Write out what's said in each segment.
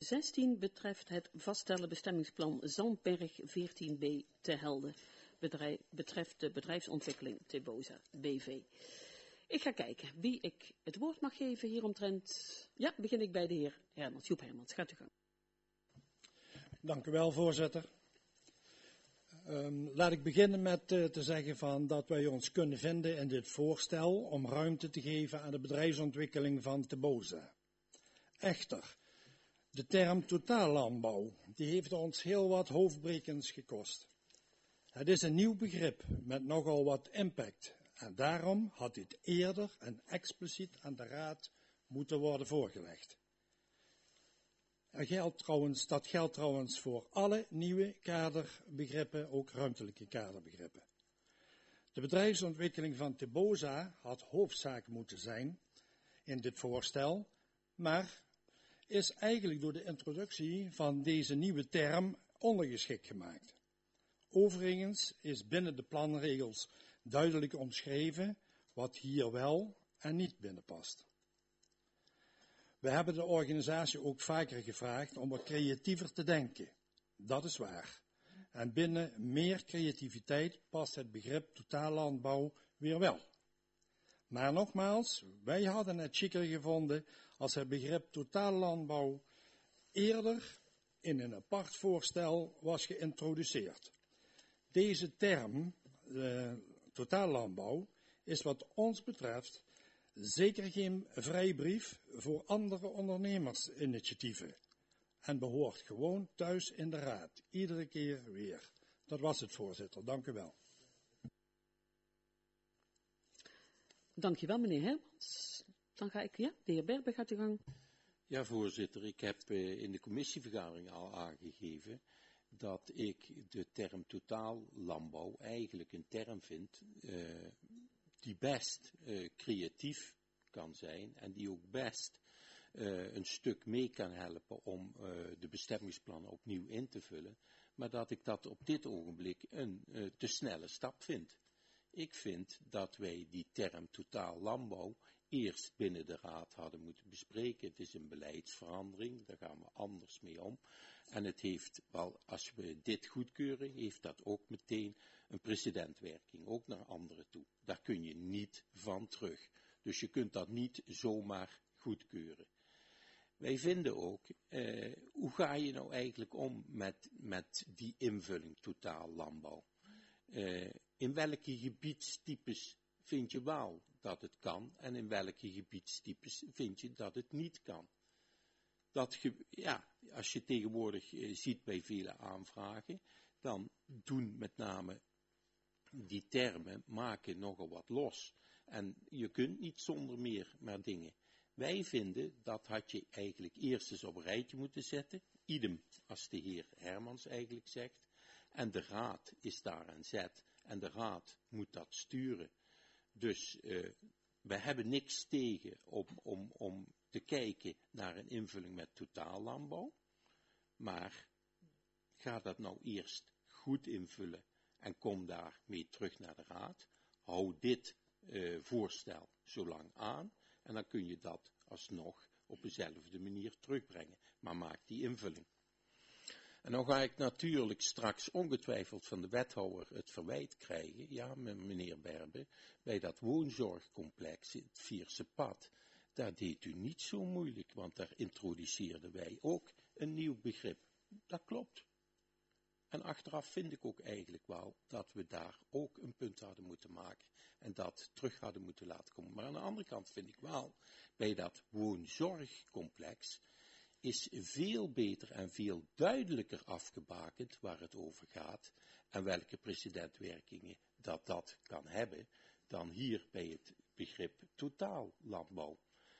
16 betreft het vaststellen bestemmingsplan Zandberg 14b te Helden. Betreft de bedrijfsontwikkeling Teboza BV. Ik ga kijken wie ik het woord mag geven hieromtrent. Ja, begin ik bij de heer Hermans. Joep Hermans, gaat u gang. Dank u wel, voorzitter. Laat ik beginnen met te zeggen dat wij ons kunnen vinden in dit voorstel om ruimte te geven aan de bedrijfsontwikkeling van Teboza. Echter, de term totaallandbouw, die heeft ons heel wat hoofdbrekens gekost. Het is een nieuw begrip met nogal wat impact en daarom had dit eerder en expliciet aan de Raad moeten worden voorgelegd. Dat geldt trouwens voor alle nieuwe kaderbegrippen, ook ruimtelijke kaderbegrippen. De bedrijfsontwikkeling van Teboza had hoofdzaak moeten zijn in dit voorstel, maar is eigenlijk door de introductie van deze nieuwe term ondergeschikt gemaakt. Overigens is binnen de planregels duidelijk omschreven wat hier wel en niet binnen past. We hebben de organisatie ook vaker gevraagd om wat creatiever te denken. Dat is waar. En binnen meer creativiteit past het begrip totaallandbouw weer wel. Maar nogmaals, wij hadden het chiquer gevonden als het begrip totaallandbouw eerder in een apart voorstel was geïntroduceerd. Deze term, totaallandbouw, is wat ons betreft zeker geen vrijbrief voor andere ondernemersinitiatieven en behoort gewoon thuis in de Raad, iedere keer weer. Dat was het, voorzitter. Dank u wel. Dank je wel, meneer Hermans. Dan ga ik, de heer Berber gaat u gang. Ja, voorzitter, ik heb in de commissievergadering al aangegeven dat ik de term totaallandbouw eigenlijk een term vind die best creatief kan zijn en die ook best een stuk mee kan helpen om de bestemmingsplannen opnieuw in te vullen, maar dat ik dat op dit ogenblik een te snelle stap vind. Ik vind dat wij die term totaal landbouw eerst binnen de Raad hadden moeten bespreken. Het is een beleidsverandering, daar gaan we anders mee om. En het heeft wel, als we dit goedkeuren, heeft dat ook meteen een precedentwerking, ook naar anderen toe. Daar kun je niet van terug. Dus je kunt dat niet zomaar goedkeuren. Wij vinden ook, hoe ga je nou eigenlijk om met die invulling totaal landbouw? In welke gebiedstypes vind je wel dat het kan en in welke gebiedstypes vind je dat het niet kan? Als je tegenwoordig ziet bij vele aanvragen, dan doen met name die termen maken nogal wat los. En je kunt niet zonder meer maar dingen. Wij vinden dat had je eigenlijk eerst eens op een rijtje moeten zetten, idem als de heer Hermans eigenlijk zegt. En de Raad is daar aan zet en de Raad moet dat sturen. Dus we hebben niks tegen om te kijken naar een invulling met totaallandbouw. Maar ga dat nou eerst goed invullen en kom daarmee terug naar de Raad. Hou dit voorstel zo lang aan en dan kun je dat alsnog op dezelfde manier terugbrengen. Maar maak die invulling. En dan ga ik natuurlijk straks ongetwijfeld van de wethouder het verwijt krijgen, ja meneer Berbe, bij dat woonzorgcomplex, het Vierse Pad, daar deed u niet zo moeilijk, want daar introduceerden wij ook een nieuw begrip. Dat klopt. En achteraf vind ik ook eigenlijk wel dat we daar ook een punt hadden moeten maken en dat terug hadden moeten laten komen. Maar aan de andere kant vind ik wel, bij dat woonzorgcomplex is veel beter en veel duidelijker afgebakend waar het over gaat en welke precedentwerkingen dat kan hebben dan hier bij het begrip totaallandbouw.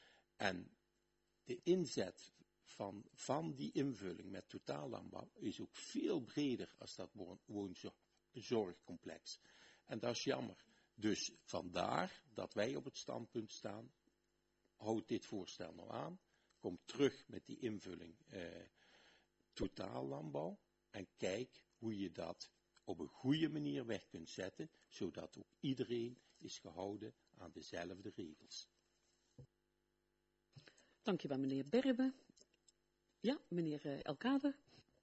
En de inzet van die invulling met totaallandbouw is ook veel breder als dat woonzorgcomplex. En dat is jammer. Dus vandaar dat wij op het standpunt staan, houd dit voorstel nou aan, kom terug met die invulling totaallandbouw en kijk hoe je dat op een goede manier weg kunt zetten, zodat ook iedereen is gehouden aan dezelfde regels. Dank je wel, meneer Berbe. Ja, meneer Elkader.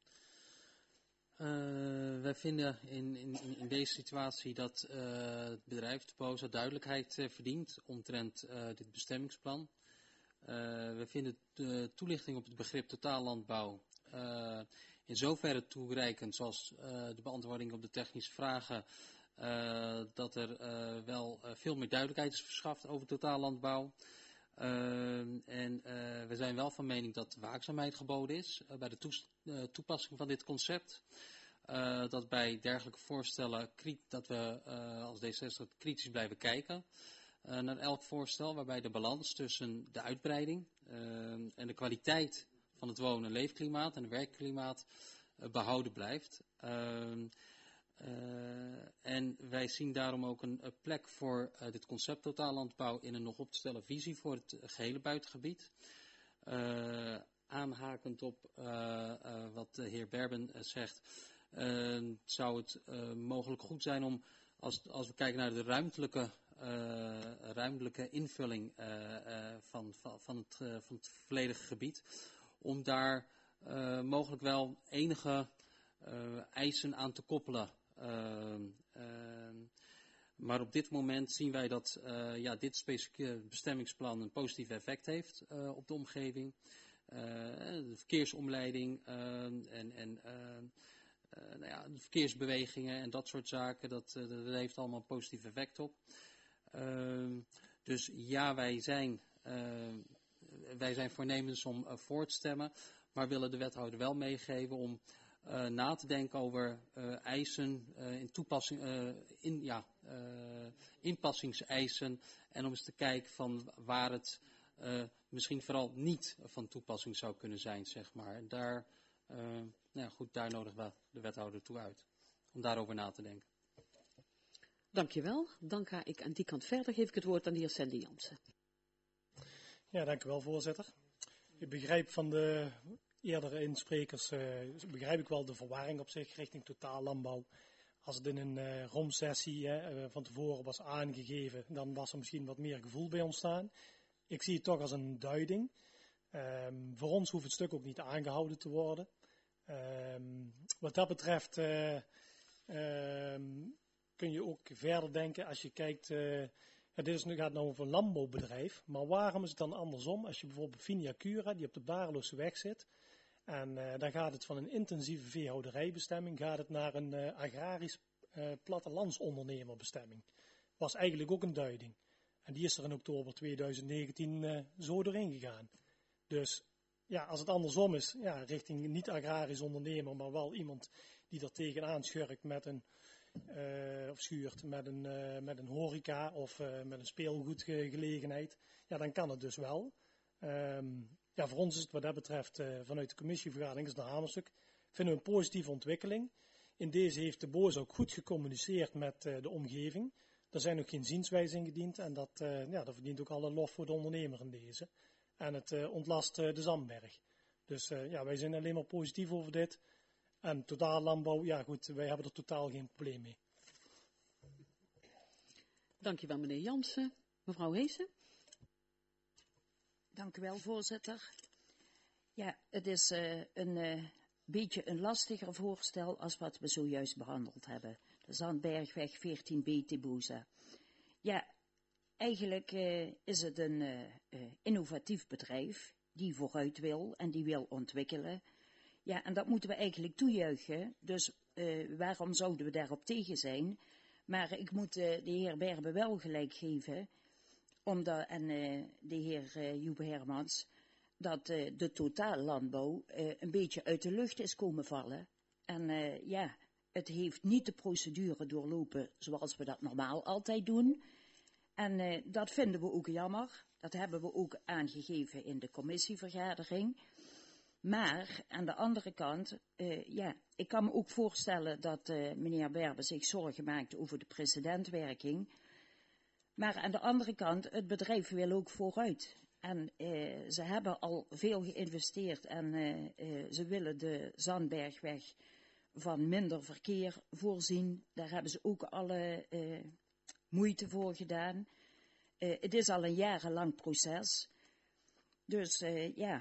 Wij vinden in deze situatie dat het bedrijf TEBOSA duidelijkheid verdient omtrent dit bestemmingsplan. We vinden de toelichting op het begrip totaallandbouw in zoverre toereikend, zoals de beantwoording op de technische vragen, dat er wel veel meer duidelijkheid is verschaft over totaallandbouw. We zijn wel van mening dat waakzaamheid geboden is bij de toepassing van dit concept. Dat bij dergelijke voorstellen dat we als D66 kritisch blijven kijken naar elk voorstel, waarbij de balans tussen de uitbreiding en de kwaliteit van het wonen- en leefklimaat en het werkklimaat behouden blijft. En wij zien daarom ook een plek voor dit concept totaallandbouw in een nog op te stellen visie voor het gehele buitengebied. Aanhakend op wat de heer Berben zegt, zou het mogelijk goed zijn om, als we kijken naar de ruimtelijke invulling van het volledige gebied, om daar mogelijk wel enige eisen aan te koppelen. Maar op dit moment zien wij dat dit specifieke bestemmingsplan een positief effect heeft op de omgeving. De verkeersomleiding de verkeersbewegingen en dat soort zaken, dat heeft allemaal een positief effect op. Dus ja, wij zijn voornemens om voor te stemmen, maar willen de wethouder wel meegeven om na te denken over eisen, inpassingseisen, en om eens te kijken van waar het misschien vooral niet van toepassing zou kunnen zijn, zeg maar. En daar nodigen we de wethouder toe uit om daarover na te denken. Dankjewel. Dan ga ik aan die kant verder. Geef ik het woord aan de heer Sandy Jansen. Ja, dank u wel, voorzitter. Ik begrijp van de eerdere insprekers, begrijp ik wel de verwarring op zich richting totaallandbouw. Als het in een ROM-sessie van tevoren was aangegeven, dan was er misschien wat meer gevoel bij ontstaan. Ik zie het toch als een duiding. Voor ons hoeft het stuk ook niet aangehouden te worden. Wat dat betreft kun je ook verder denken als je kijkt, dit gaat nou over een landbouwbedrijf, maar waarom is het dan andersom? Als je bijvoorbeeld Vinia Cura, die op de Baarlose weg zit, en dan gaat het van een intensieve veehouderijbestemming, gaat het naar een agrarisch plattelandsondernemerbestemming. Was eigenlijk ook een duiding. En die is er in oktober 2019 zo doorheen gegaan. Dus ja, als het andersom is, ja, richting niet-agrarisch ondernemer, maar wel iemand die er tegenaan schurkt met een schuurt met een horeca of met een speelgoedgelegenheid, ja, dan kan het dus wel. Voor ons is het wat dat betreft vanuit de commissievergadering is het een hamerstuk. Vinden we een positieve ontwikkeling. In deze heeft de BOS ook goed gecommuniceerd met de omgeving. Er zijn ook geen zienswijzen ingediend en dat verdient ook alle lof voor de ondernemer in deze. En het ontlast de Zandberg. Dus wij zijn alleen maar positief over dit. En totaallandbouw, ja goed, wij hebben er totaal geen probleem mee. Dankjewel meneer Jansen. Mevrouw Heesen. Dank u wel, voorzitter. Ja, het is een beetje een lastiger voorstel als wat we zojuist behandeld hebben. De Zandbergweg 14B TEBOSA. Ja, eigenlijk is het een innovatief bedrijf die vooruit wil en die wil ontwikkelen. Ja, en dat moeten we eigenlijk toejuichen. Dus waarom zouden we daarop tegen zijn? Maar ik moet de heer Berben wel gelijk geven, en de heer Joep Hermans, dat de totaallandbouw een beetje uit de lucht is komen vallen. En het heeft niet de procedure doorlopen zoals we dat normaal altijd doen. En dat vinden we ook jammer. Dat hebben we ook aangegeven in de commissievergadering. Maar aan de andere kant, ik kan me ook voorstellen dat meneer Berben zich zorgen maakt over de precedentwerking. Maar aan de andere kant, het bedrijf wil ook vooruit. En ze hebben al veel geïnvesteerd en ze willen de Zandbergweg van minder verkeer voorzien. Daar hebben ze ook alle moeite voor gedaan. Het is al een jarenlang proces. Dus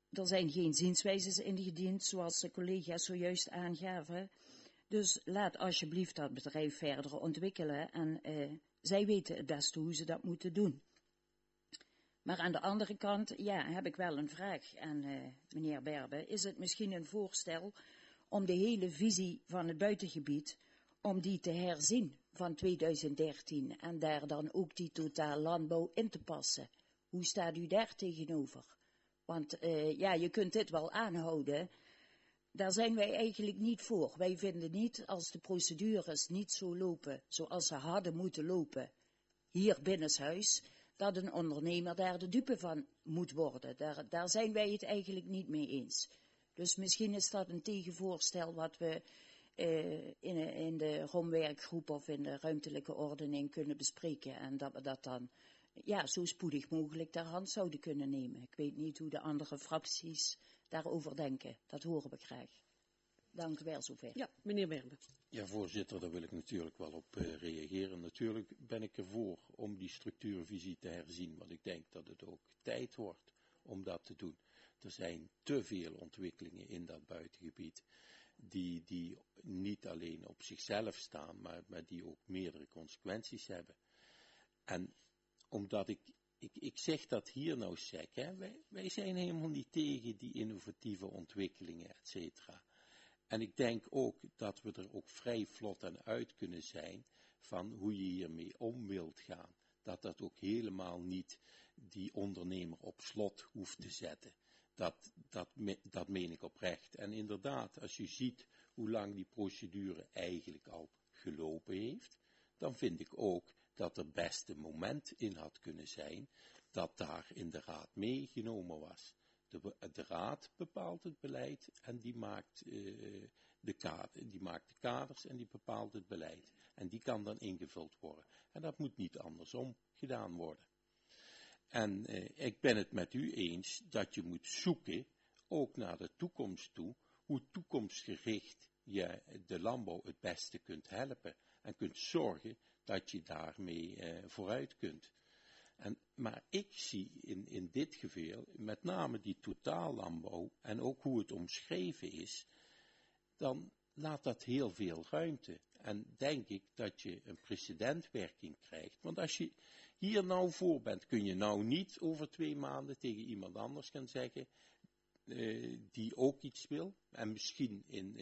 er zijn geen zienswijzes ingediend, zoals de collega's zojuist aangaven. Dus laat alsjeblieft dat bedrijf verder ontwikkelen en zij weten het beste hoe ze dat moeten doen. Maar aan de andere kant, ja, heb ik wel een vraag aan meneer Berbe. Is het misschien een voorstel om de hele visie van het buitengebied, om die te herzien van 2013 en daar dan ook die totaal landbouw in te passen? Hoe staat u daar tegenover? Want ja, je kunt dit wel aanhouden. Daar zijn wij eigenlijk niet voor. Wij vinden niet, als de procedures niet zo lopen zoals ze hadden moeten lopen, hier binnenshuis, dat een ondernemer daar de dupe van moet worden. Daar zijn wij het eigenlijk niet mee eens. Dus misschien is dat een tegenvoorstel wat we in de romwerkgroep of in de ruimtelijke ordening kunnen bespreken. En dat we dat dan ja, zo spoedig mogelijk ter hand zouden kunnen nemen. Ik weet niet hoe de andere fracties daarover denken. Dat horen we graag. Dank u wel zover. Ja, meneer Berbe. Ja, voorzitter, daar wil ik natuurlijk wel op reageren. Natuurlijk ben ik ervoor om die structuurvisie te herzien, want ik denk dat het ook tijd wordt om dat te doen. Er zijn te veel ontwikkelingen in dat buitengebied die niet alleen op zichzelf staan, maar die ook meerdere consequenties hebben. En omdat ik zeg dat hier nou sec, hè, wij zijn helemaal niet tegen die innovatieve ontwikkelingen, et cetera. En ik denk ook dat we er ook vrij vlot aan uit kunnen zijn van hoe je hiermee om wilt gaan. Dat ook helemaal niet die ondernemer op slot hoeft te zetten. Dat meen ik oprecht. En inderdaad, als je ziet hoe lang die procedure eigenlijk al gelopen heeft, dan vind ik ook dat er best een moment in had kunnen zijn dat daar in de raad meegenomen was. De raad bepaalt het beleid en die maakt de kaders en die bepaalt het beleid. En die kan dan ingevuld worden. En dat moet niet andersom gedaan worden. En ik ben het met u eens dat je moet zoeken, ook naar de toekomst toe, hoe toekomstgericht je de landbouw het beste kunt helpen. En kunt zorgen dat je daarmee vooruit kunt. Maar ik zie in dit geval, met name die totaallandbouw en ook hoe het omschreven is, dan laat dat heel veel ruimte. En denk ik dat je een precedentwerking krijgt. Want als je hier nou voor bent, kun je nou niet over 2 maanden tegen iemand anders gaan zeggen, die ook iets wil, en misschien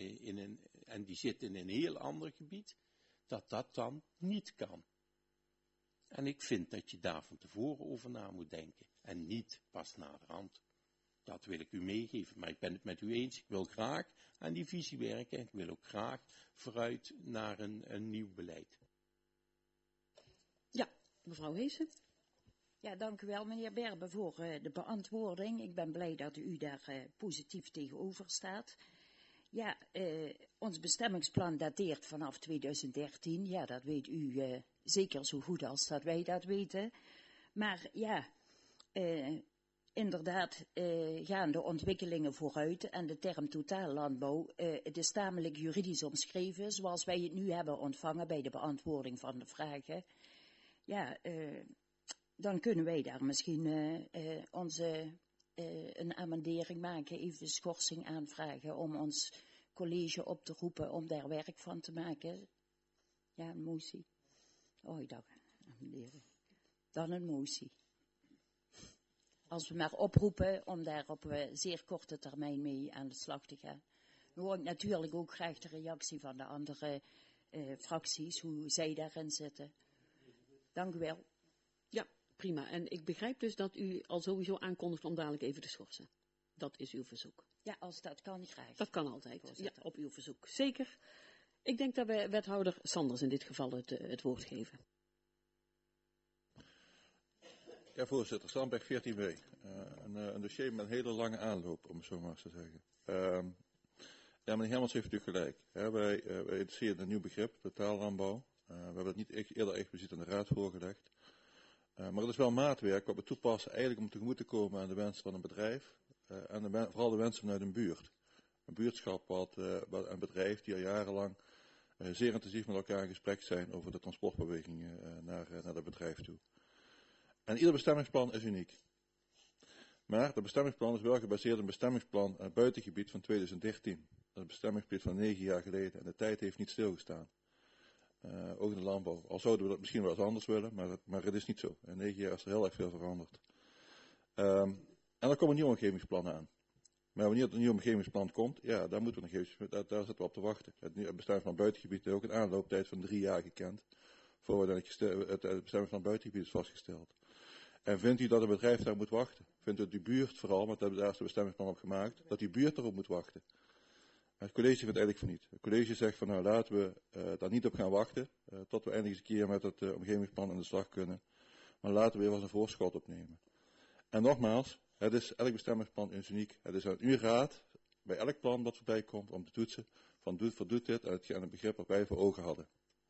en die zit in een heel ander gebied, dat dan niet kan. En ik vind dat je daar van tevoren over na moet denken. En niet pas naderhand. Dat wil ik u meegeven. Maar ik ben het met u eens. Ik wil graag aan die visie werken. En ik wil ook graag vooruit naar een nieuw beleid. Ja, mevrouw Heesen. Ja, dank u wel, meneer Berbe, voor de beantwoording. Ik ben blij dat u daar positief tegenover staat. Ja, ons bestemmingsplan dateert vanaf 2013. Ja, dat weet u zeker zo goed als dat wij dat weten. Maar ja, inderdaad gaan de ontwikkelingen vooruit en de term totaallandbouw, het is tamelijk juridisch omschreven, zoals wij het nu hebben ontvangen bij de beantwoording van de vragen. Ja, dan kunnen wij daar misschien een amendering maken, even schorsing aanvragen om ons college op te roepen om daar werk van te maken. Ja, een motie. Oh, ik dacht, amendering. Dan een motie. Als we maar oproepen om daar op zeer korte termijn mee aan de slag te gaan. Dan hoor ik natuurlijk ook graag de reactie van de andere fracties, hoe zij daarin zitten. Dank u wel. Ja, prima. En ik begrijp dus dat u al sowieso aankondigt om dadelijk even te schorsen. Dat is uw verzoek. Ja, als dat kan, graag. Dat kan altijd. Ja, op uw verzoek. Zeker. Ik denk dat we wethouder Sanders in dit geval het woord geven. Ja, voorzitter. Sandberg 14b. Een dossier met een hele lange aanloop, om het zo maar eens te zeggen. Ja, meneer Hermans heeft natuurlijk gelijk. Wij interesseren een nieuw begrip, totaallandbouw. We hebben het niet eerder expliciet aan de raad voorgelegd. Maar het is wel maatwerk wat we toepassen eigenlijk om tegemoet te komen aan de wensen van een bedrijf. En vooral de wensen vanuit een buurt. Een buurtschap een bedrijf die al jarenlang zeer intensief met elkaar in gesprek zijn over de transportbewegingen naar dat bedrijf toe. En ieder bestemmingsplan is uniek. Maar het bestemmingsplan is wel gebaseerd op een bestemmingsplan buitengebied van 2013. Dat is een bestemmingsgebied van 9 jaar geleden. En de tijd heeft niet stilgestaan. Ook in de landbouw. Al zouden we dat misschien wel eens anders willen, maar het is niet zo. In 9 jaar is er heel erg veel veranderd. En dan komen nieuwe omgevingsplan aan. Maar wanneer het nieuwe omgevingsplan komt, ja, daar moeten we daar zitten we op te wachten. Het bestemmingsplan buitengebied heeft ook een aanlooptijd van 3 jaar gekend. Voordat het bestemmingsplan buitengebied is vastgesteld. En vindt u dat een bedrijf daar moet wachten? Vindt u die buurt vooral, want daar is de bestemmingsplan op gemaakt, dat die buurt erop moet wachten? Het college vindt eigenlijk van niet. Het college zegt van nou laten we daar niet op gaan wachten, tot we eindelijk eens een keer met het omgevingsplan aan de slag kunnen. Maar laten we weer eens een voorschot opnemen. En nogmaals, elk bestemmingsplan is uniek. Het is aan uw raad, bij elk plan dat voorbij komt, om te toetsen van voldoet dit aan het begrip wat wij voor ogen hadden.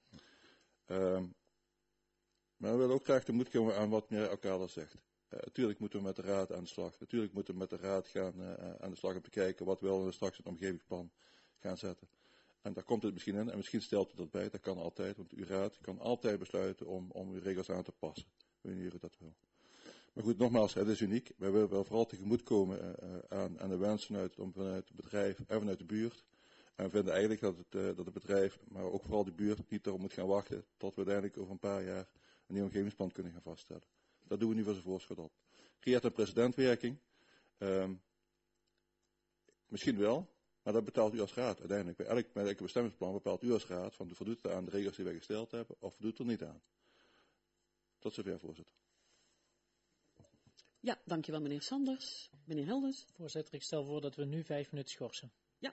Maar we willen ook graag tegemoet komen aan wat meneer Alcala zegt. Natuurlijk moeten we met de raad aan de slag. Natuurlijk moeten we met de raad gaan aan de slag om te kijken wat we wel straks het omgevingsplan gaan zetten. En daar komt het misschien in en misschien stelt u dat bij. Dat kan altijd, want uw raad kan altijd besluiten om uw regels aan te passen. Wanneer u dat wil. Maar goed, nogmaals, het is uniek. Wij willen wel vooral tegemoet komen aan de wensen vanuit het bedrijf en vanuit de buurt. En we vinden eigenlijk dat het bedrijf, maar ook vooral de buurt, niet erop moet gaan wachten tot we uiteindelijk over een paar jaar een nieuw omgevingsplan kunnen gaan vaststellen. Dat doen we nu voor zijn voorschot op. Creëert een precedentwerking? Misschien wel, maar dat betaalt u als raad uiteindelijk. Bij elk bestemmingsplan bepaalt u als raad van voldoet het aan de regels die wij gesteld hebben of voldoet er niet aan. Tot zover, voorzitter. Ja, dankjewel meneer Sanders. Meneer Helders. Voorzitter, ik stel voor dat we nu 5 minuten schorsen. Ja.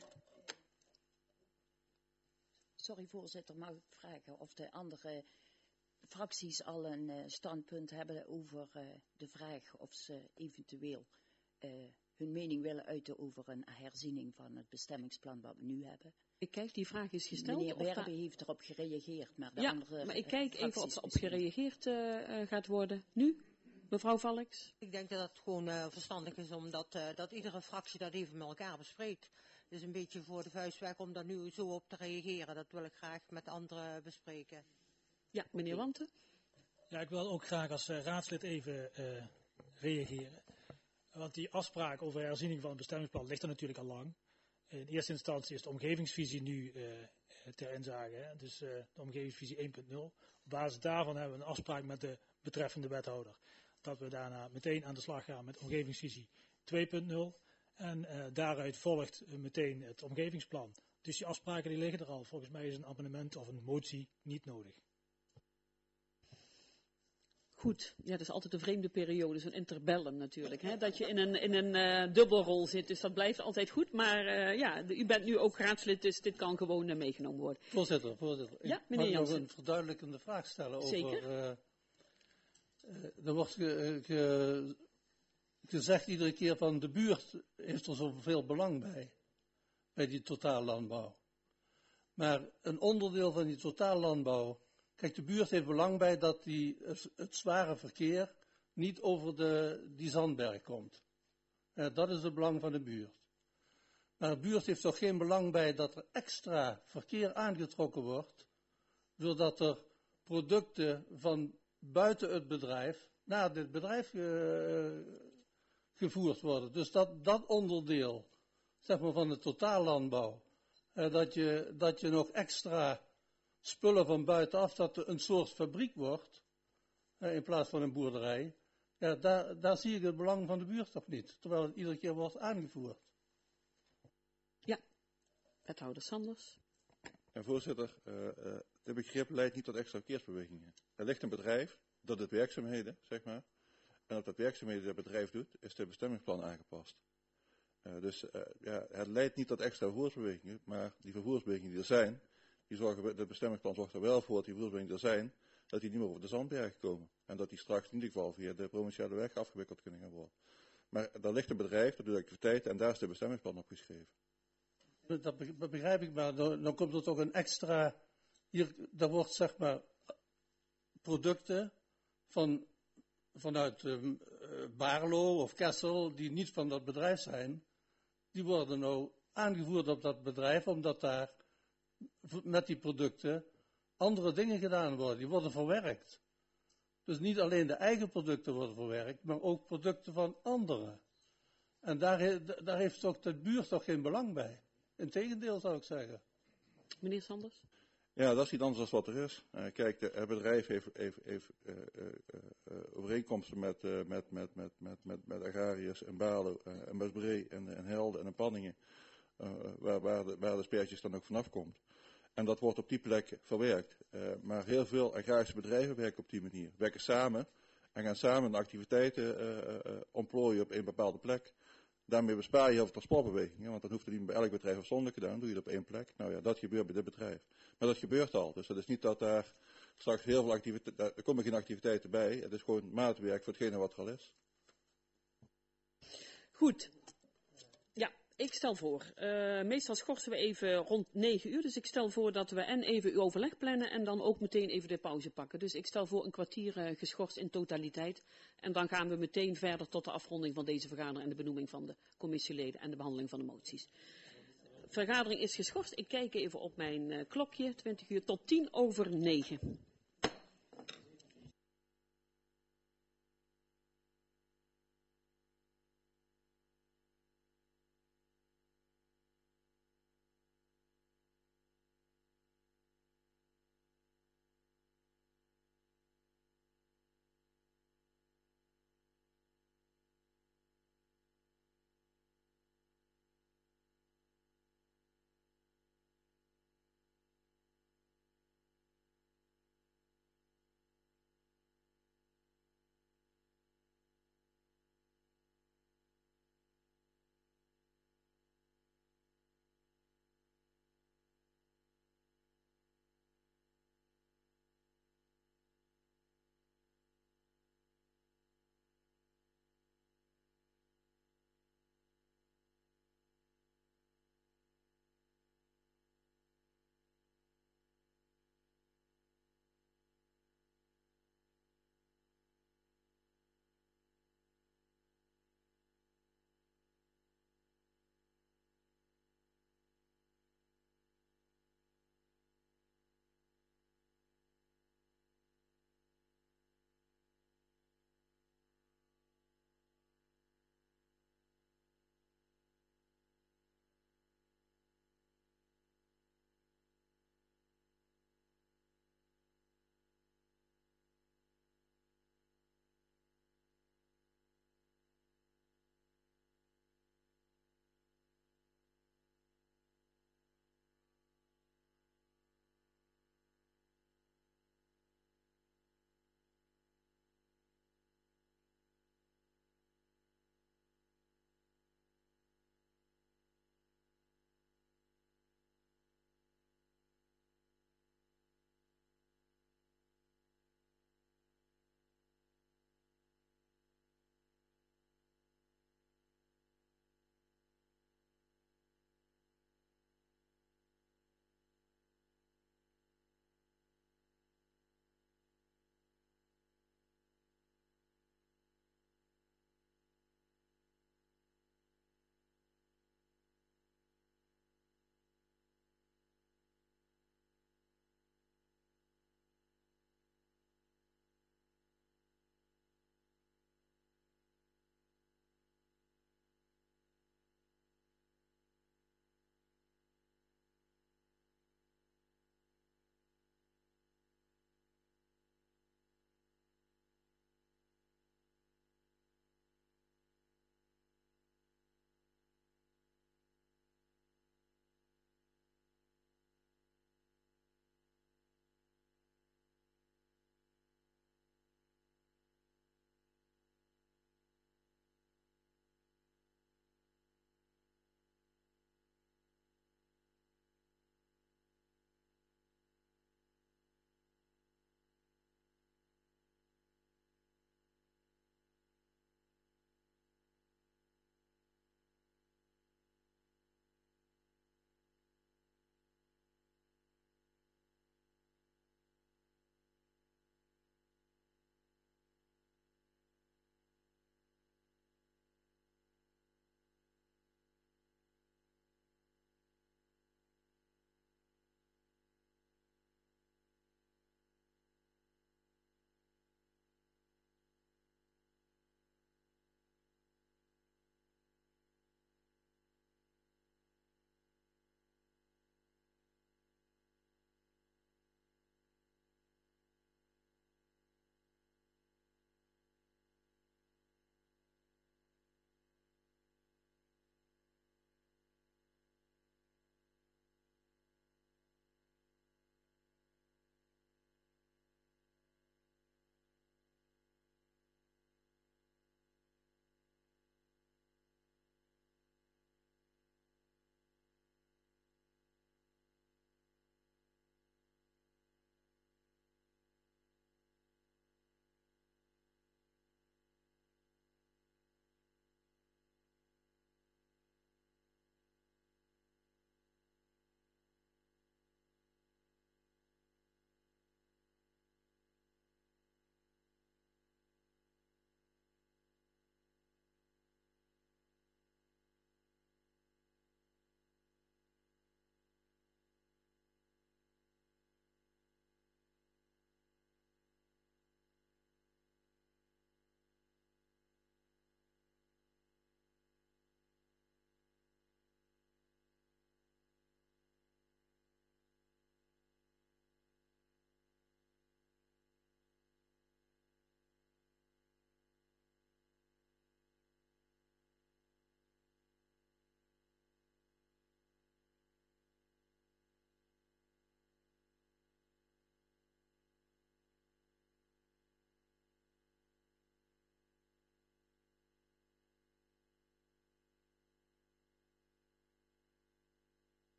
Sorry voorzitter, mag ik vragen of de andere fracties al een standpunt hebben over de vraag of ze eventueel hun mening willen uiten over een herziening van het bestemmingsplan wat we nu hebben. Ik kijk, die vraag is gesteld. Meneer Berbe heeft erop gereageerd, maar de ja, andere maar ik kijk even of er op misschien gereageerd gaat worden. Nu, mevrouw Valks. Ik denk dat het gewoon verstandig is omdat dat iedere fractie dat even met elkaar bespreekt. Het is een beetje voor de vuist weg om daar nu zo op te reageren. Dat wil ik graag met anderen bespreken. Ja, meneer Wanten. Ja, ik wil ook graag als raadslid even reageren. Want die afspraak over herziening van het bestemmingsplan ligt er natuurlijk al lang. In eerste instantie is de omgevingsvisie nu ter inzage. Hè? Dus de omgevingsvisie 1.0. Op basis daarvan hebben we een afspraak met de betreffende wethouder. Dat we daarna meteen aan de slag gaan met omgevingsvisie 2.0. En daaruit volgt meteen het omgevingsplan. Dus die afspraken die liggen er al. Volgens mij is een amendement of een motie niet nodig. Goed, ja, dat is altijd een vreemde periode, zo'n interbellum natuurlijk. Hè? Dat je in een dubbelrol zit, dus dat blijft altijd goed. Maar ja, u bent nu ook raadslid, dus dit kan gewoon meegenomen worden. Voorzitter. Ja, meneer ik mag nog Jansen. een verduidelijkende vraag stellen over... Zeker. Er wordt gezegd iedere keer van de buurt heeft er zoveel belang bij die totaallandbouw. Maar een onderdeel van die totaallandbouw... Kijk, de buurt heeft belang bij dat het zware verkeer niet over die zandberg komt. Dat is het belang van de buurt. Maar de buurt heeft toch geen belang bij dat er extra verkeer aangetrokken wordt, doordat er producten van buiten het bedrijf naar dit bedrijf gevoerd worden. Dus dat onderdeel, zeg maar, van de totaallandbouw, dat je nog extra spullen van buitenaf, dat er een soort fabriek wordt, in plaats van een boerderij, ja, daar zie ik het belang van de buurt toch niet, terwijl het iedere keer wordt aangevoerd. Ja, wethouder Sanders. En voorzitter, dit begrip leidt niet tot extra verkeersbewegingen. Er ligt een bedrijf dat doet werkzaamheden, zeg maar, en op dat werkzaamheden dat het bedrijf doet, is het bestemmingsplan aangepast. Dus het leidt niet tot extra vervoersbewegingen, maar die vervoersbewegingen die er zijn, de bestemmingsplan zorgt er wel voor dat die vervoersbewegingen er zijn, dat die niet meer over de zandberg komen. En dat die straks in ieder geval via de provinciale weg afgewikkeld kunnen gaan worden. Maar daar ligt een bedrijf, dat doet activiteiten en daar is de bestemmingsplan op geschreven. Dat begrijp ik, maar dan komt er toch een extra, daar wordt zeg maar producten vanuit Baarlo of Kessel, die niet van dat bedrijf zijn, die worden nou aangevoerd op dat bedrijf, omdat daar met die producten andere dingen gedaan worden. Die worden verwerkt. Dus niet alleen de eigen producten worden verwerkt, maar ook producten van anderen. En daar heeft toch de buurt toch geen belang bij. Integendeel zou ik zeggen. Meneer Sanders? Ja, dat is niet anders dan wat er is. Kijk, het bedrijf heeft overeenkomsten met agrariërs in Balen, en Mesbree en Helden en in Panningen, waar de asperges dan ook vanaf komt. En dat wordt op die plek verwerkt. Maar heel veel agrarische bedrijven werken op die manier. Werken samen en gaan samen activiteiten ontplooien op een bepaalde plek. Daarmee bespaar je heel veel transportbewegingen, want dan hoeft het niet bij elk bedrijf afzonderlijk gedaan, doe je het op één plek. Nou ja, dat gebeurt bij dit bedrijf. Maar dat gebeurt al, dus dat is niet dat daar straks heel veel activiteiten, er komen geen activiteiten bij, het is gewoon maatwerk voor hetgene wat er al is. Goed. Ja, ik stel voor, meestal schorsen we even rond 9 uur, dus ik stel voor dat we en even uw overleg plannen en dan ook meteen even de pauze pakken. Dus ik stel voor een kwartier geschorst in totaliteit en dan gaan we meteen verder tot de afronding van deze vergadering en de benoeming van de commissieleden en de behandeling van de moties. Vergadering is geschorst, ik kijk even op mijn klokje, 20 uur tot 9:10.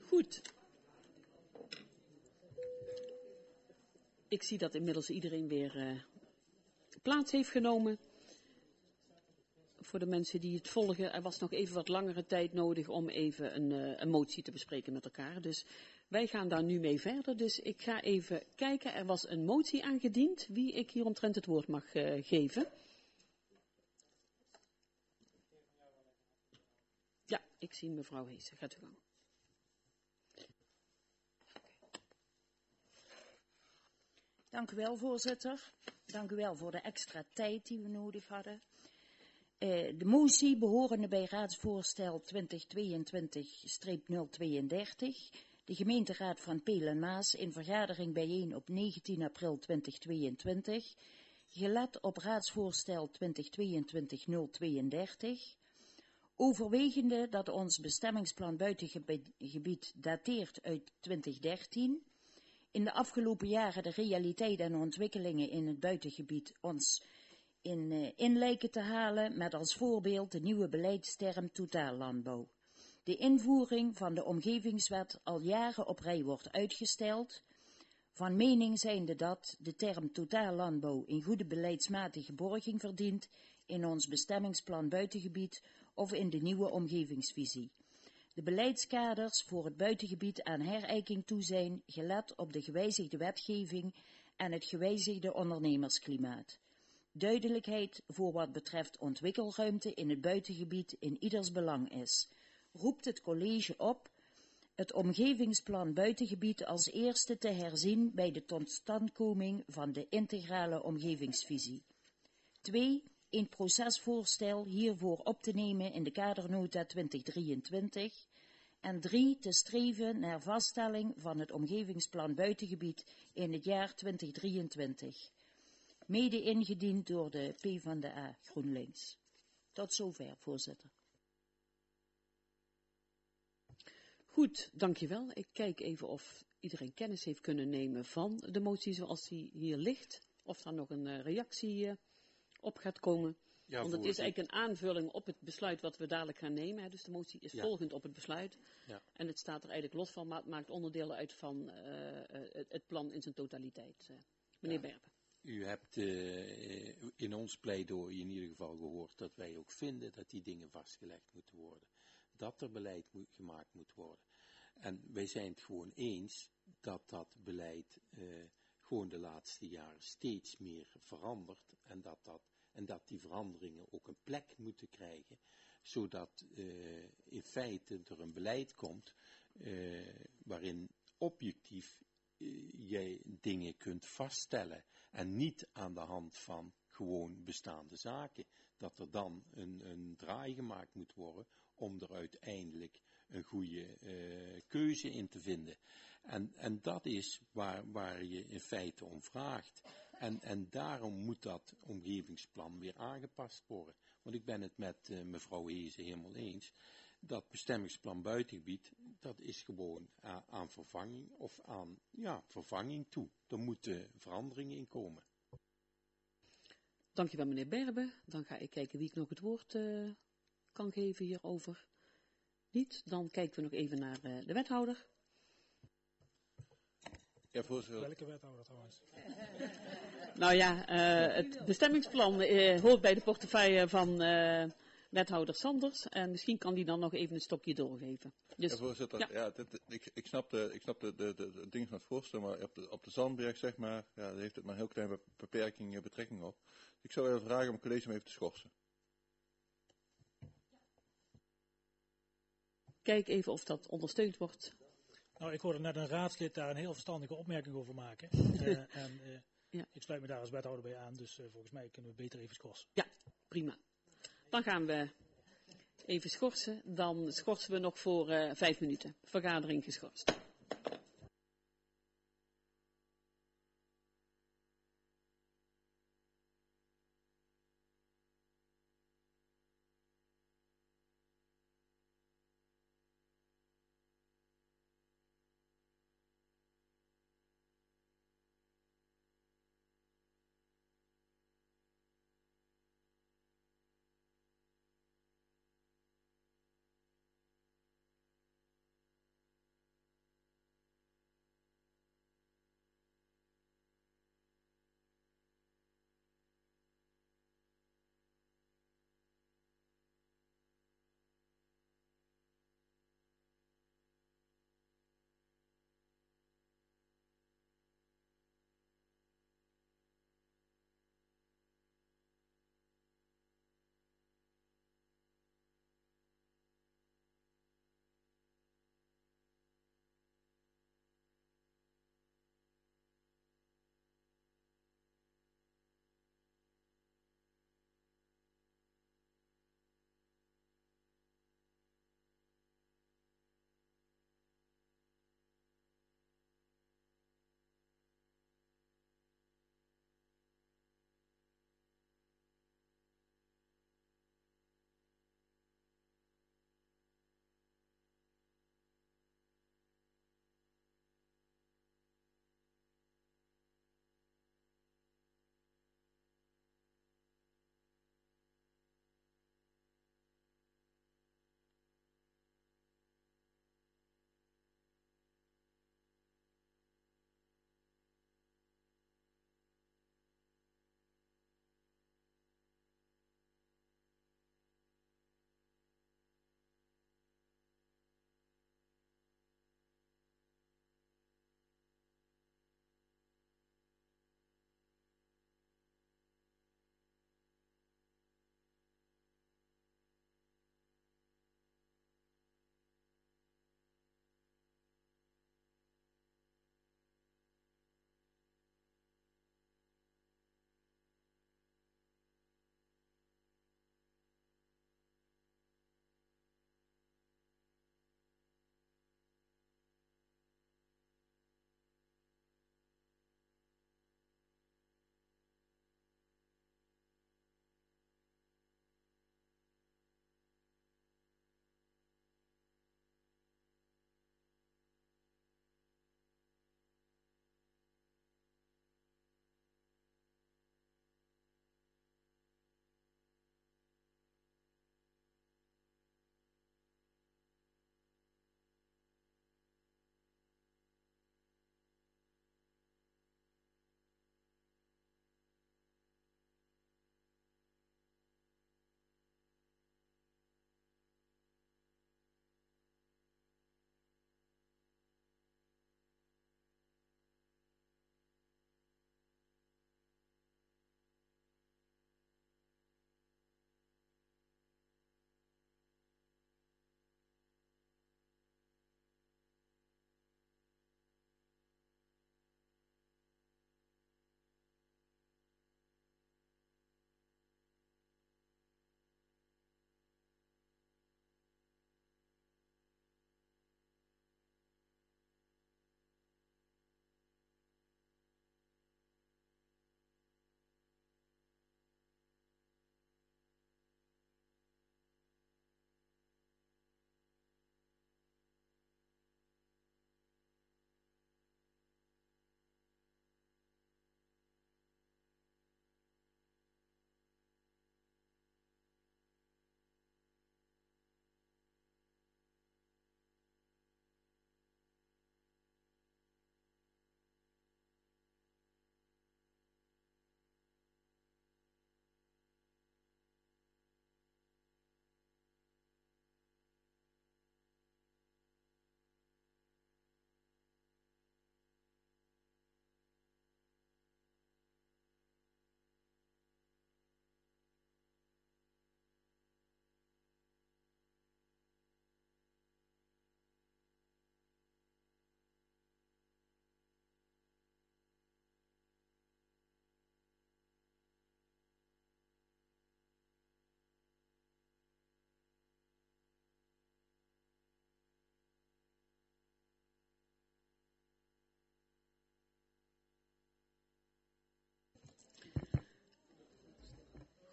Goed. Ik zie dat inmiddels iedereen weer plaats heeft genomen. Voor de mensen die het volgen, er was nog even wat langere tijd nodig om even een motie te bespreken met elkaar. Dus wij gaan daar nu mee verder. Dus ik ga even kijken. Er was een motie aangediend. Wie ik hieromtrent het woord mag geven. Ja, ik zie mevrouw Heesen. Gaat u gang. Dank u wel, voorzitter. Dank u wel voor de extra tijd die we nodig hadden. De motie behorende bij raadsvoorstel 2022-032, de gemeenteraad van Peel en Maas in vergadering bijeen op 19 april 2022, gelet op raadsvoorstel 2022-032, overwegende dat ons bestemmingsplan buitengebied dateert uit 2013, in de afgelopen jaren de realiteit en ontwikkelingen in het buitengebied ons in lijken te halen, met als voorbeeld de nieuwe beleidsterm totaallandbouw. De invoering van de omgevingswet al jaren op rij wordt uitgesteld, van mening zijnde dat de term totaallandbouw in goede beleidsmatige borging verdient in ons bestemmingsplan buitengebied of in de nieuwe omgevingsvisie. De beleidskaders voor het buitengebied aan herijking toe zijn, gelet op de gewijzigde wetgeving en het gewijzigde ondernemersklimaat. Duidelijkheid voor wat betreft ontwikkelruimte in het buitengebied in ieders belang is. Roept het college op het omgevingsplan buitengebied als eerste te herzien bij de totstandkoming van de integrale omgevingsvisie. 2. Een procesvoorstel hiervoor op te nemen in de kadernota 2023. En 3. Te streven naar vaststelling van het omgevingsplan buitengebied in het jaar 2023. Mede ingediend door de PvdA GroenLinks. Tot zover, voorzitter. Goed, dankjewel. Ik kijk even of iedereen kennis heeft kunnen nemen van de motie zoals die hier ligt. Of er nog een reactie op gaat komen. Ja, want het is eigenlijk een aanvulling op het besluit wat we dadelijk gaan nemen. Hè. Dus de motie is volgend op het besluit. Ja. En het staat er eigenlijk los van, maar het maakt onderdelen uit van het plan in zijn totaliteit. Meneer Berben. U hebt in ons pleidooi in ieder geval gehoord dat wij ook vinden dat die dingen vastgelegd moeten worden. Dat er beleid gemaakt moet worden. En wij zijn het gewoon eens dat dat beleid gewoon de laatste jaren steeds meer verandert. En dat die veranderingen ook een plek moeten krijgen. Zodat in feite er een beleid komt waarin objectief jij dingen kunt vaststellen en niet aan de hand van gewoon bestaande zaken, dat er dan een draai gemaakt moet worden om er uiteindelijk een goede keuze in te vinden. En dat is waar je in feite om vraagt. En daarom moet dat omgevingsplan weer aangepast worden. Want ik ben het met mevrouw Heesen helemaal eens. Dat bestemmingsplan buitengebied, dat is gewoon aan vervanging of aan vervanging toe. Er moeten veranderingen in komen. Dankjewel meneer Berben. Dan ga ik kijken wie ik nog het woord kan geven hierover. Niet? Dan kijken we nog even naar de wethouder. Ja, voorzitter. Welke wethouder trouwens? Nou ja, het bestemmingsplan hoort bij de portefeuille van wethouder Sanders. En misschien kan die dan nog even een stokje doorgeven. Dus, ja, voorzitter. Ja. Ik snap de dingen van het voorstel, maar op de Zandberg, zeg maar, daar heeft het maar een heel kleine betrekking op. Ik zou even vragen om het college om even te schorsen. Kijk even of dat ondersteund wordt. Nou, ik hoorde net een raadslid daar een heel verstandige opmerking over maken. Ja. Ik sluit me daar als wethouder bij aan, dus volgens mij kunnen we beter even schorsen. Ja, prima. Dan gaan we even schorsen. Dan schorsen we nog voor 5 minuten. Vergadering geschorst.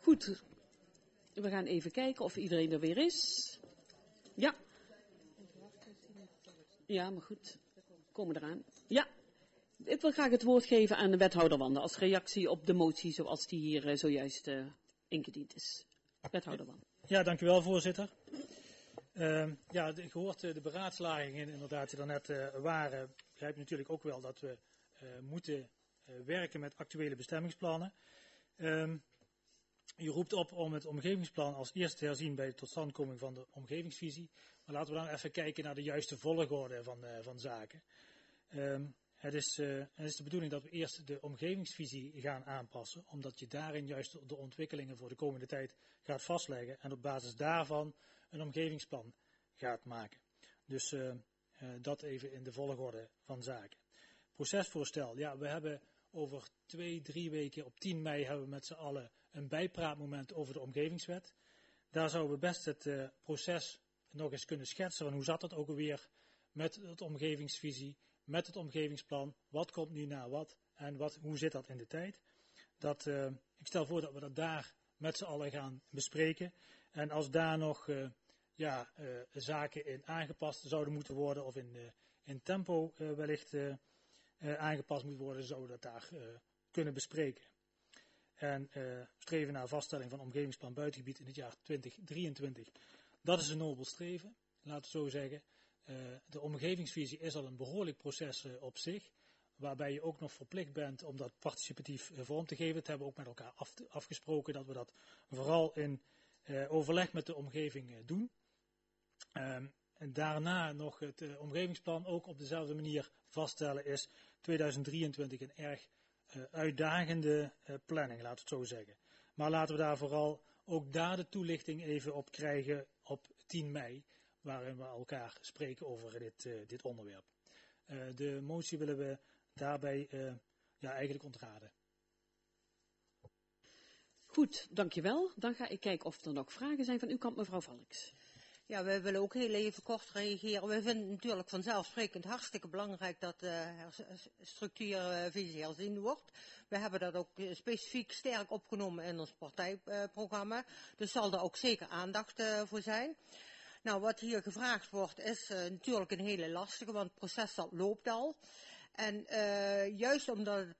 Goed, we gaan even kijken of iedereen er weer is. Ja. Ja, maar goed, komen eraan. Ja, ik wil graag het woord geven aan de wethouder Wanda als reactie op de motie zoals die hier zojuist ingediend is. Wethouder Wanda. Ja, dankjewel voorzitter. Ja, gehoord de beraadslagingen inderdaad die er net waren, begrijp je natuurlijk ook wel dat we moeten werken met actuele bestemmingsplannen. U roept op om het omgevingsplan als eerste te herzien bij de totstandkoming van de omgevingsvisie. Maar laten we dan even kijken naar de juiste volgorde van zaken. Het is de bedoeling dat we eerst de omgevingsvisie gaan aanpassen, omdat je daarin juist de ontwikkelingen voor de komende tijd gaat vastleggen en op basis daarvan een omgevingsplan gaat maken. Dus dat even in de volgorde van zaken. Procesvoorstel, ja, we hebben over 2-3 weken, op 10 mei, hebben we met z'n allen een bijpraatmoment over de omgevingswet. Daar zouden we best het proces nog eens kunnen schetsen van hoe zat het ook alweer met het omgevingsvisie, met het omgevingsplan, wat komt nu na wat en hoe zit dat in de tijd. Ik stel voor dat we dat daar met z'n allen gaan bespreken. En als daar nog zaken in aangepast zouden moeten worden of in tempo wellicht aangepast moet worden, zouden we dat daar kunnen bespreken. En streven naar vaststelling van omgevingsplan buitengebied in het jaar 2023. Dat is een nobel streven, laten we zo zeggen. De omgevingsvisie is al een behoorlijk proces op zich, waarbij je ook nog verplicht bent om dat participatief vorm te geven. Dat hebben we ook met elkaar afgesproken, dat we dat vooral in overleg met de omgeving doen. En daarna nog het omgevingsplan ook op dezelfde manier vaststellen is 2023 een erg uitdagende planning, laten we het zo zeggen. Maar laten we daar vooral ook daar de toelichting even op krijgen op 10 mei, waarin we elkaar spreken over dit onderwerp. De motie willen we daarbij eigenlijk ontraden. Goed, dankjewel. Dan ga ik kijken of er nog vragen zijn van uw kant, mevrouw Valks. Ja, wij willen ook heel even kort reageren. We vinden het natuurlijk vanzelfsprekend hartstikke belangrijk dat de structuurvisie herzien wordt. We hebben dat ook specifiek sterk opgenomen in ons partijprogramma. Dus zal er ook zeker aandacht voor zijn. Nou, wat hier gevraagd wordt is natuurlijk een hele lastige, want het proces dat loopt al. En juist omdat het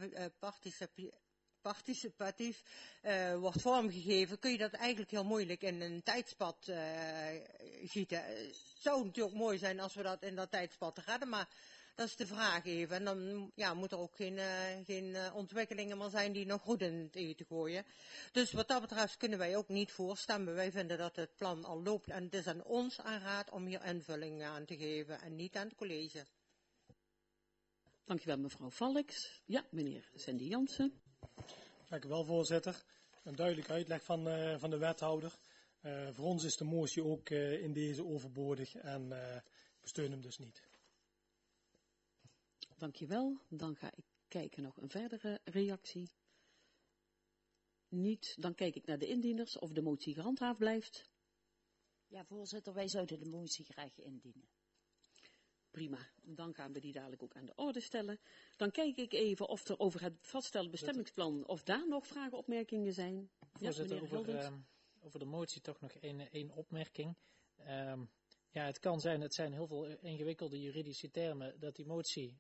participatief wordt vormgegeven, kun je dat eigenlijk heel moeilijk in een tijdspad gieten. Het zou natuurlijk mooi zijn als we dat in dat tijdspad redden, maar dat is de vraag even. En dan moet er ook geen ontwikkelingen meer zijn die nog goed in het eten gooien. Dus wat dat betreft kunnen wij ook niet voorstemmen. Wij vinden dat het plan al loopt en het is aan ons aan raad om hier invulling aan te geven en niet aan het college. Dankjewel mevrouw Valks. Ja, meneer Sandy Jansen. Dank u wel, voorzitter. Een duidelijk uitleg van de wethouder. Voor ons is de motie ook in deze overbodig en we steunen hem dus niet. Dankjewel. Dan ga ik kijken nog een verdere reactie. Niet. Dan kijk ik naar de indieners of de motie gehandhaafd blijft. Ja, voorzitter, wij zouden de motie graag indienen. Prima, dan gaan we die dadelijk ook aan de orde stellen. Dan kijk ik even of er over het vaststellen bestemmingsplan, of daar nog vragen, opmerkingen zijn. Voorzitter, over de motie toch nog één opmerking. Ja, het kan zijn, het zijn heel veel ingewikkelde juridische termen, dat die motie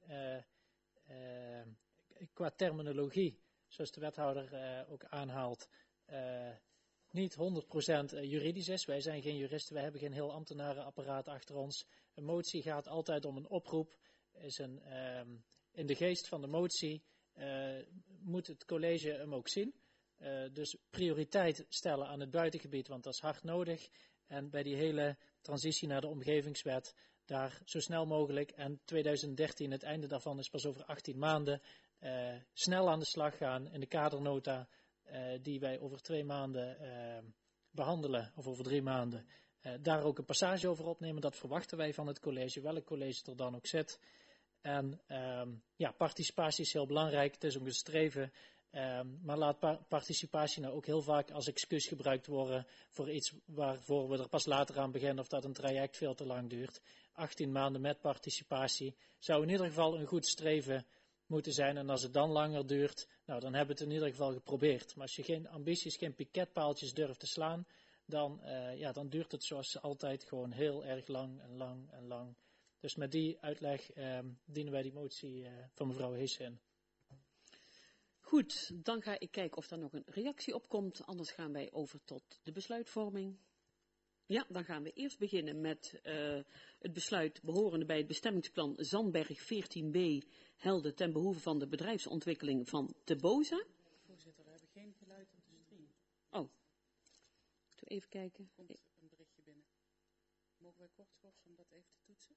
qua terminologie, zoals de wethouder ook aanhaalt, niet 100% juridisch is. Wij zijn geen juristen, wij hebben geen heel ambtenarenapparaat achter ons. Een motie gaat altijd om een oproep. In de geest van de motie moet het college hem ook zien. Dus prioriteit stellen aan het buitengebied, want dat is hard nodig. En bij die hele transitie naar de omgevingswet, daar zo snel mogelijk, en 2013, het einde daarvan is pas over 18 maanden, snel aan de slag gaan in de kadernota die wij over 2 maanden behandelen, of over 3 maanden. Daar ook een passage over opnemen, dat verwachten wij van het college, welk college er dan ook zit. En participatie is heel belangrijk, het is een streven, maar laat participatie nou ook heel vaak als excuus gebruikt worden voor iets waarvoor we er pas later aan beginnen of dat een traject veel te lang duurt. 18 maanden met participatie zou in ieder geval een goed streven moeten zijn. En als het dan langer duurt, nou, dan hebben we het in ieder geval geprobeerd. Maar als je geen ambities, geen piketpaaltjes durft te slaan, dan duurt het zoals altijd gewoon heel erg lang en lang en lang. Dus met die uitleg dienen wij die motie van mevrouw Hees in. Goed, dan ga ik kijken of er nog een reactie op komt. Anders gaan wij over tot de besluitvorming. Ja, dan gaan we eerst beginnen met het besluit behorende bij het bestemmingsplan Zandberg 14b Helden ten behoeve van de bedrijfsontwikkeling van Teboza. Voorzitter, we hebben geen geluid op de stream. Oh, even kijken. Er komt een berichtje binnen. Mogen wij kort schorsen om dat even te toetsen?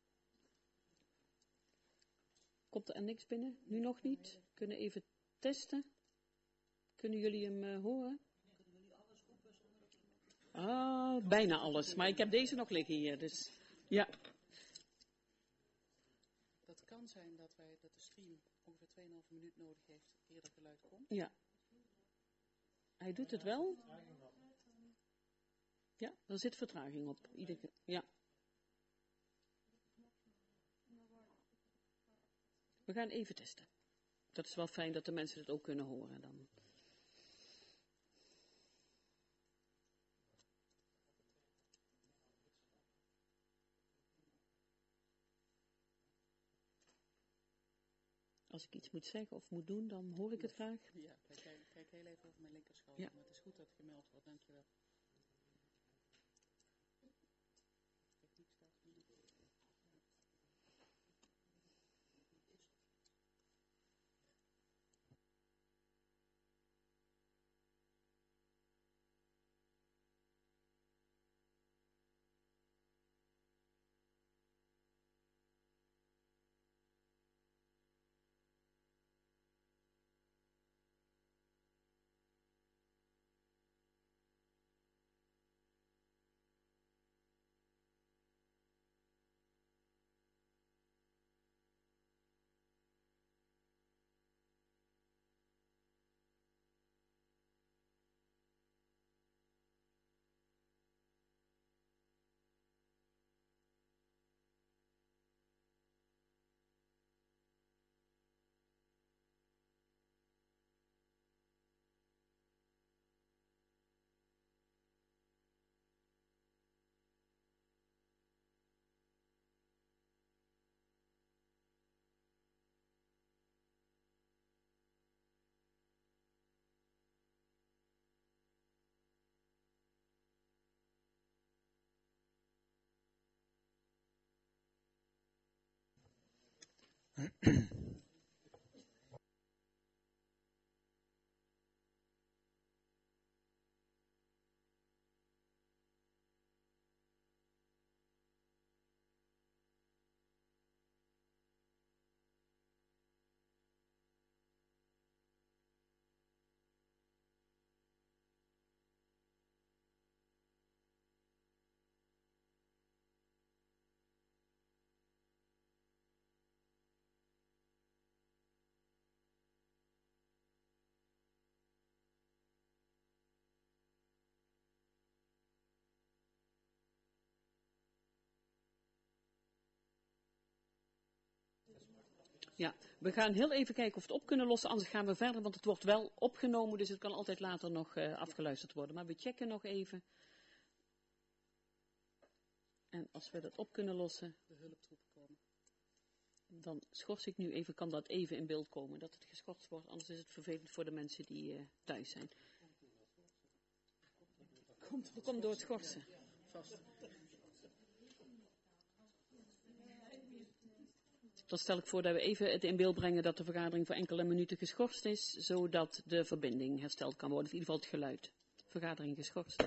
Komt er niks binnen? Nu nog niet? Kunnen even testen. Kunnen jullie hem horen? Ah, bijna alles. Maar ik heb deze nog liggen hier, dus ja. Dat kan zijn dat de stream ongeveer 2,5 minuut nodig heeft eerder geluid komt. Ja. Hij doet het wel. Ja, er zit vertraging op. Ja. We gaan even testen. Dat is wel fijn dat de mensen het ook kunnen horen dan. Als ik iets moet zeggen of moet doen, dan hoor ik het graag. Ja, kijk heel even over mijn linkerschouder. Ja. Maar het is goed dat het gemeld wordt, dankjewel. Techniek staat hier. Ja, we gaan heel even kijken of we het op kunnen lossen, anders gaan we verder, want het wordt wel opgenomen, dus het kan altijd later nog afgeluisterd worden. Maar we checken nog even. En als we dat op kunnen lossen, De hulptroepen komen. dan schors ik nu even, kan dat even in beeld komen, dat het geschorst wordt, anders is het vervelend voor de mensen die thuis zijn. Komt door het schorsen. Vast. Dan stel ik voor dat we even het in beeld brengen dat de vergadering voor enkele minuten geschorst is, zodat de verbinding hersteld kan worden, of in ieder geval het geluid. Vergadering geschorst.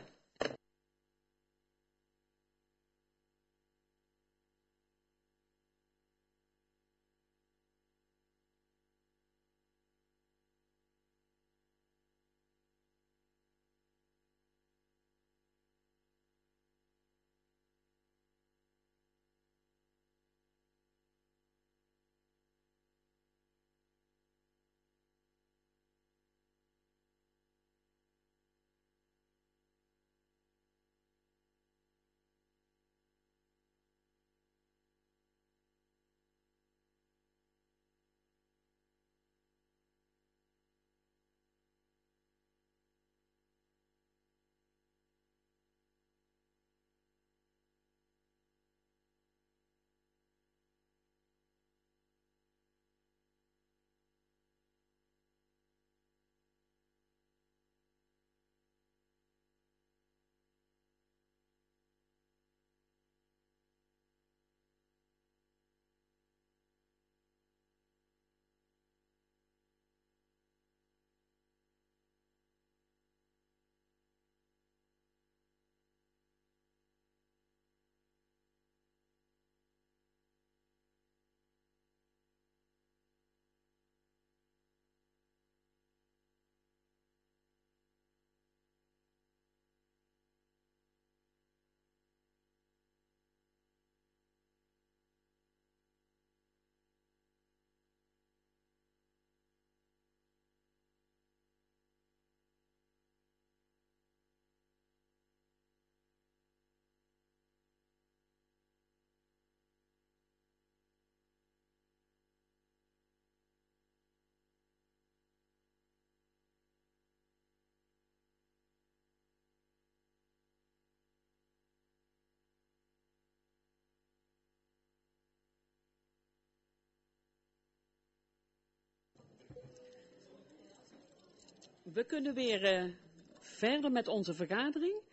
We kunnen weer verder met onze vergadering.